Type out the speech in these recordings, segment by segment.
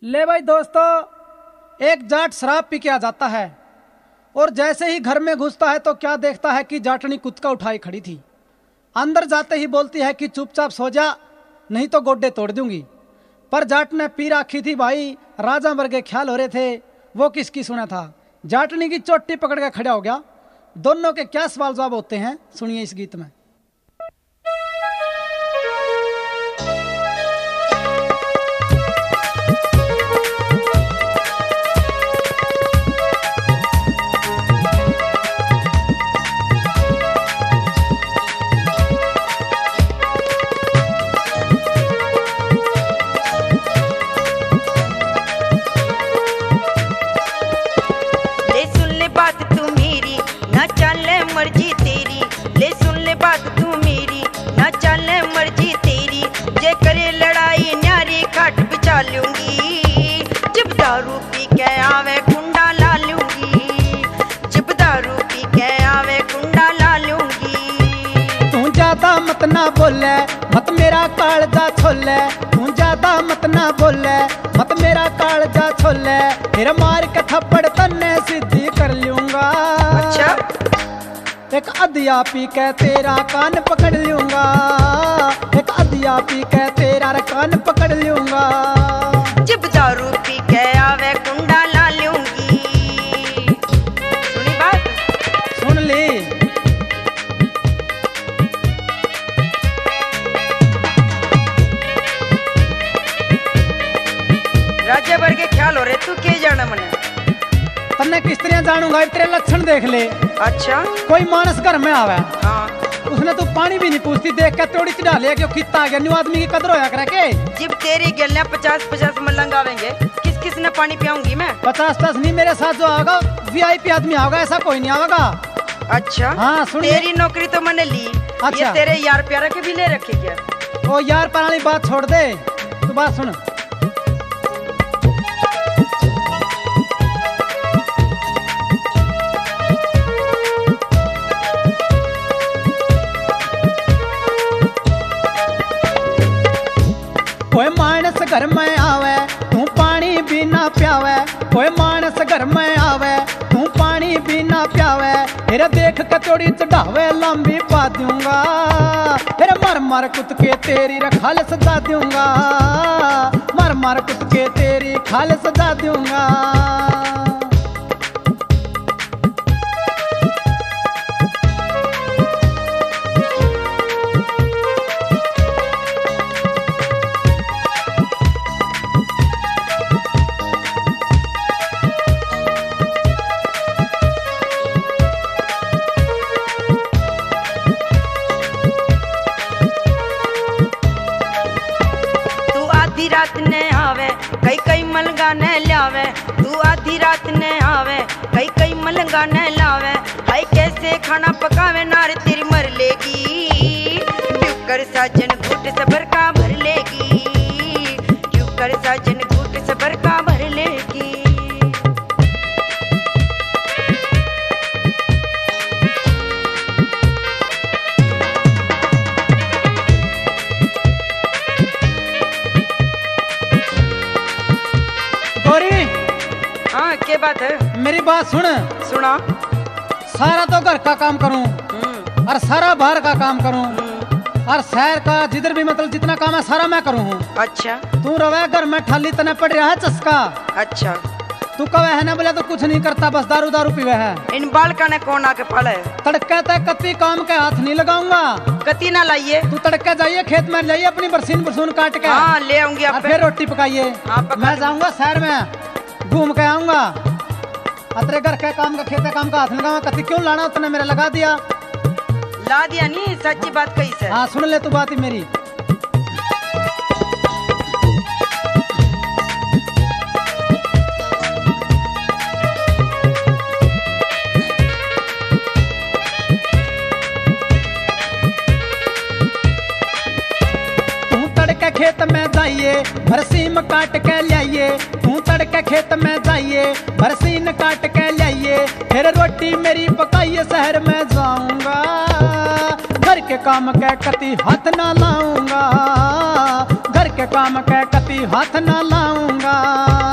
ले भाई दोस्तों, एक जाट शराब पी के आ जाता है और जैसे ही घर में घुसता है तो क्या देखता है कि जाटनी कुत्ता उठाई खड़ी थी। अंदर जाते ही बोलती है कि चुपचाप सो जा, नहीं तो गोड्डे तोड़ दूंगी। पर जाट ने पी रखी थी भाई, राजा वर्गे ख्याल हो रहे थे, वो किसकी सुना था। जाटनी की चोटी पकड़ के खड़ा हो गया। दोनों के क्या सवाल जवाब होते हैं सुनिए इस गीत में। मर्जी तेरी, ले सुन ले बात तू मेरी, ना चले मर्जी तेरी। जे करे लड़ाई न्यारी खाट बिछा लूंगी, जब दारू पी के आवे कुंडा ला लूंगी, जब दारू पी के आवे कुंडा ला लूंगी। तू ज्यादा मत ना बोले, मत मेरा कालजा छोले, तू ज्यादा मत ना बोले, मत मेरा कालजा छोले, फिर मार के थप्पड़ तन्ने सीधी कर लूंगा। अच्छा, एक अधिया पी के तेरा कान पकड़ लूंगा, एक अधिया पी के तेरा कान पकड़ लूंगा, जब दारू पी के आवे कुंडा ला लूंगी। सुनी बात? सुन ली। राजा वर्गे ख्याल हो रहे, तू के जाना मने? तन्ने किस तरह जानूंगा, तेरे लक्षण देख ले। अच्छा, कोई मानस घर में आवे, हाँ, उसने तू पानी भी नहीं पूछती, देख के तोड़ी चढ़ा लिया क्यों कितना आ गया। न्यू आदमी की कदर होया करे के। जब तेरी गलियां 50-50 मलंग आवेंगे, किस किस ने पानी पियाऊंगी मैं? 50 नहीं, मेरे साथ जो आएगा VIP आदमी आएगा, ऐसा कोई नहीं आएगा। अच्छा, हाँ सुन। तेरी नौकरी तो मैंने ली। अच्छा, ये तेरे यार प्यारा के भी ले रखे क्या? ओ यार पुरानी बात छोड़ दे, तू बात सुन। कोई मानस घर में आवे, तू पानी भी ना प्यावे, कोई मानस घर में आवे, तू पानी भी ना प्यावे, फिर देख के थोड़ी चढ़ावे लंबी पा दूंगा, फिर मर मर कुत के तेरी खाल सजा दूंगा, मर मर कुत के तेरी खाल सजा दूंगा। रात ने आवे कई कई मलंगा ने लावे, तू आधी रात ने आवे कई कई मलंगा ने लावे, हाय कैसे खाना पकावे नार तेरी मर लेगी, क्यों कर साजन घूट सबर का भर लेगी, क्यों कर साजन घूट सबर का भर लेगी। हाँ, क्या बात है? मेरी बात सुन। सुना। सारा तो घर का काम करूं और सारा बाहर का काम करूं और शहर का जिधर भी मतलब जितना काम है सारा मैं करूं। अच्छा, तू रवे घर में ठाली तने पड़ रहा है चस्का। अच्छा, तू कवे है ना बोले तो कुछ नहीं करता, बस दारू दारू पीवे है। इन बालका ने कौन आके पाला है? तड़के तक कति काम के हाथ नहीं लगाऊंगा। कति ना लाइए, तू तड़के जाइए खेत में जाइए अपनी बरसीन बरसून काट के। हाँ, ले आऊंगी आप। फिर रोटी पकाइए। मैं जाऊंगा शहर में घूम के आऊंगा, अतरे घर के काम का खेत काम का हाथ लगाऊंगा। कति क्यों लाना उतने मेरे लगा दिया। ला दिया नहीं, सच्ची बात कही से। हाँ सुन ले तू बात ही मेरी। खेत में जाइए बरसीन काट के लाइए, तू तड़के खेत में जाइए बरसीन काट के लाइए, फिर रोटी मेरी पकाइए शहर में जाऊंगा, घर के काम के कति हाथ ना लाऊंगा, घर के काम के कति हाथ ना लाऊंगा।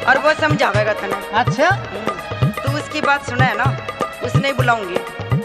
और वो समझावेगा तने। अच्छा तू उसकी बात सुना है ना, उसने ही बुलाऊंगी।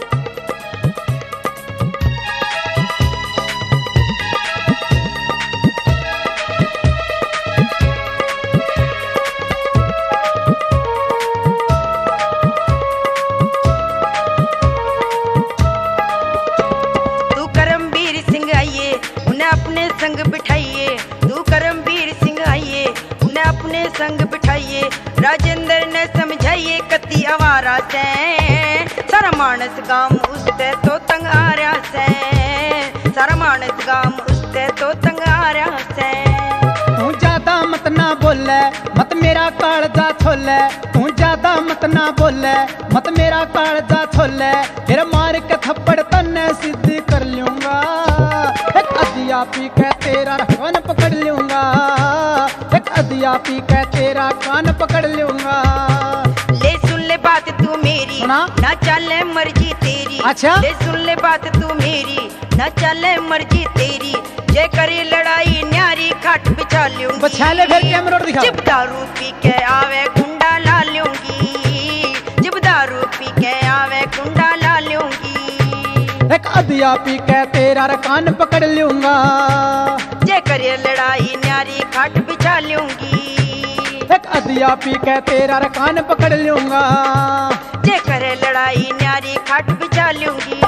तू करमवीर सिंह आइए उन्हें अपने संग बिठाइए, तू करमवीर सिंह आइए उन्हें अपने संग बिठाइए। राजेंद्र ने समझाइए कति आवारा से, सारा मानस गाम उससे तो तंग आ रहा से, सारा मानस गाम उससे तो तंग आ रहा से। तू ज्यादा मत ना बोले, मत मेरा कालजा छोले, तू ज्यादा मत ना बोले, मत मेरा कालजा छोले, फिर मार के थप्पड़ तन्ने सीधी कर लूंगा, एक अधिया पी के तेरा कान पकड़ लूंगा, एक अधिया पी के तेरा कान पकड़ लूंगा। ले सुन ले बात तू मेरी, सुना? ना चले मर्जी तेरी। अच्छा? ले सुन ले बात तू मेरी, ना चले मर्जी तेरी। जे करे लड़ाई न्यारी खाट बिछा लूंगी, बछा ले फिर कैमरा दिखा। जब दारू पी के आवे गुंडा ला लूंगी, जब दारू पी के आवे गुंडा ला लूंगी। एक अधिया पी के तेरा कान पकड़ लूंगा, जे करे लड़ाई न्यारी खाट बिछा लूंगी, एक अधिया पी के तेरा कान पकड़ लूंगा, जे करे लड़ाई न्यारी खाट बिछा लूंगी।